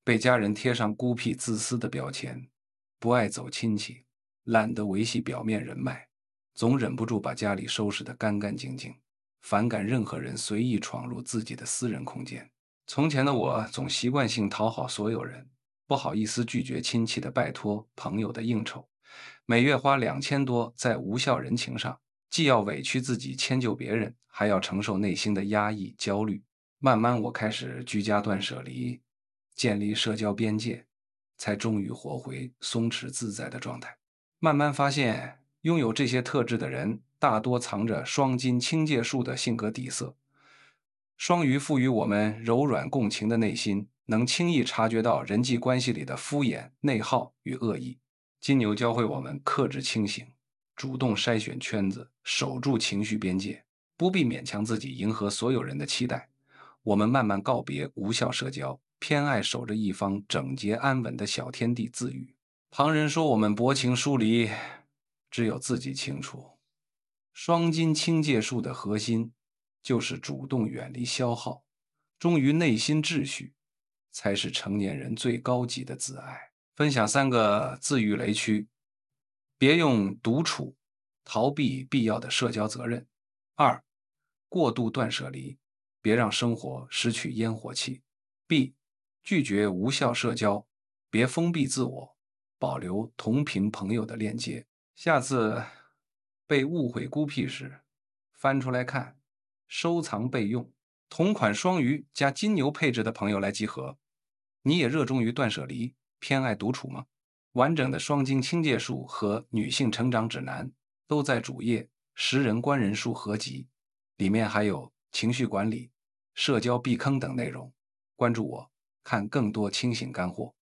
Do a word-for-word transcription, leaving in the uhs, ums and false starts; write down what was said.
被家人贴上孤僻自私的标签，不爱走亲戚，懒得维系表面人脉，总忍不住把家里收拾得干干净净，反感任何人随意闯入自己的私人空间。从前的我总习惯性讨好所有人，不好意思拒绝亲戚的拜托、朋友的应酬，每月花两千多在无效人情上，既要委屈自己迁就别人，还要承受内心的压抑、焦虑。慢慢，我开始居家断舍离，建立社交边界，才终于活回松弛自在的状态。慢慢发现，拥有这些特质的人，大多藏着双金清介树的性格底色。双鱼赋予我们柔软共情的内心，能轻易察觉到人际关系里的敷衍、内耗与恶意。金牛教会我们克制清醒，主动筛选圈子，守住情绪边界，不必勉强自己迎合所有人的期待。我们慢慢告别无效社交，偏爱守着一方整洁安稳的小天地自愈。旁人说我们薄情疏离，只有自己清楚。双金清介树的核心就是主动远离消耗，忠于内心秩序，才是成年人最高级的自爱。分享三个自愈雷区：别用独处逃避必要的社交责任；二，过度断舍离，别让生活失去烟火气；B，拒绝无效社交，别封闭自我，保留同频朋友的链接。下次被误会孤僻时，翻出来看，收藏备用。同款双鱼加金牛配置的朋友来集合。你也热衷于断舍离，偏爱独处吗？完整的双金清介术和女性成长指南都在主页十人观人术合集，里面还有情绪管理、社交避坑等内容。关注我，看更多清醒干货。